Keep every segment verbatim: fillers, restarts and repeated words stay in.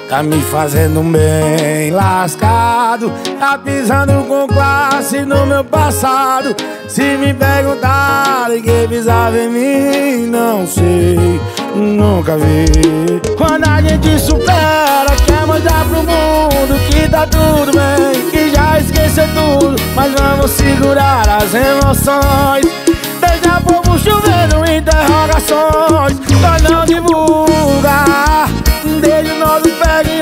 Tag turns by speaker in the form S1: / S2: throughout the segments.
S1: tá me fazendo bem lascado, tá pisando com classe no meu passado. Se me perguntarem quem pisava em mim, não sei, nunca vi. Quando a gente supera, quer mostrar pro mundo que tá tudo bem, que já esqueceu tudo, mas vamos segurar as emoções. Deixa o povo chovendo interrogações, só não divulga, deixa o nosso peg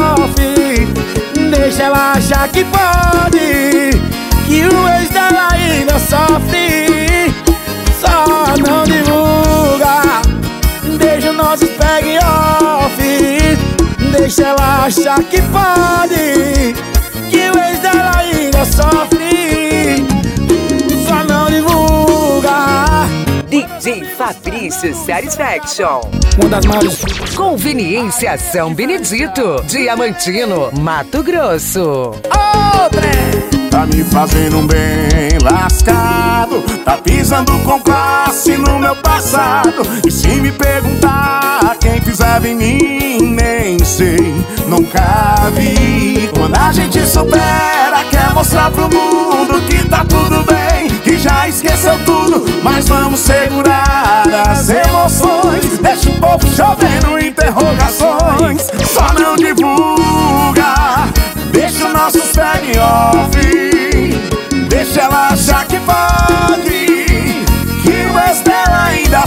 S1: off. Deixa ela achar que pode, que o ex dela ainda sofre. Só não divulga, deixa o nosso peg off. Deixa ela achar que pode, que o ex dela ainda sofre. Só não divulga.
S2: D J Fabrício Satisfaction.
S1: Uma das maiores.
S2: Conveniência São Benedito, Diamantino, Mato Grosso.
S1: Outra!
S3: Tá me fazendo bem lascado, tá pisando com classe no meu passado. E se me perguntar quem pisava em mim, nem sei, nunca vi. Quando a gente supera, quer mostrar pro mundo que tá tudo bem, que já esqueceu tudo, mas vamos segurar as emoções. Deixa o povo chovendo interrogações, só não divulga, deixa o nosso peg off. Deixa ela achar que pode, que o ex dela ainda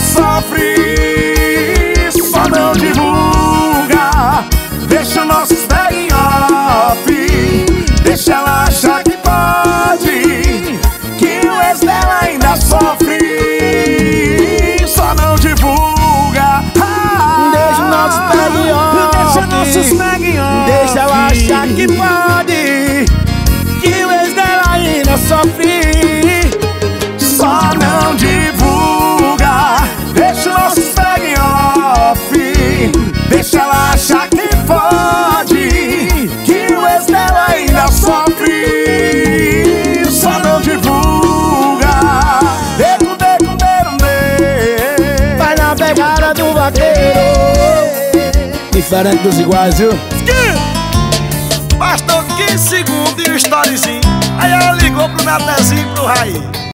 S3: sofre. Só não divulga, deixa o nosso peg off. Deixa ela achar que pode, que o ex dela ainda sofre. Só não divulga,
S1: Deixa o nosso peg off.
S3: deixa nossos peg off.
S1: Deixa ela achar que pode, que o ex dela ainda sofre.
S3: Só não divulga, deixa o nosso peg off. Deixa ela achar que pode, que o ex dela ainda sofre. Só não divulga. Deco, deco, deco, deco.
S1: Vai na pegada do vaqueiro, diferente dos iguais, viu?
S4: Bastou quinze segundos e o storyzinho. Aí ela ligou pro Natanzinho e pro Raí.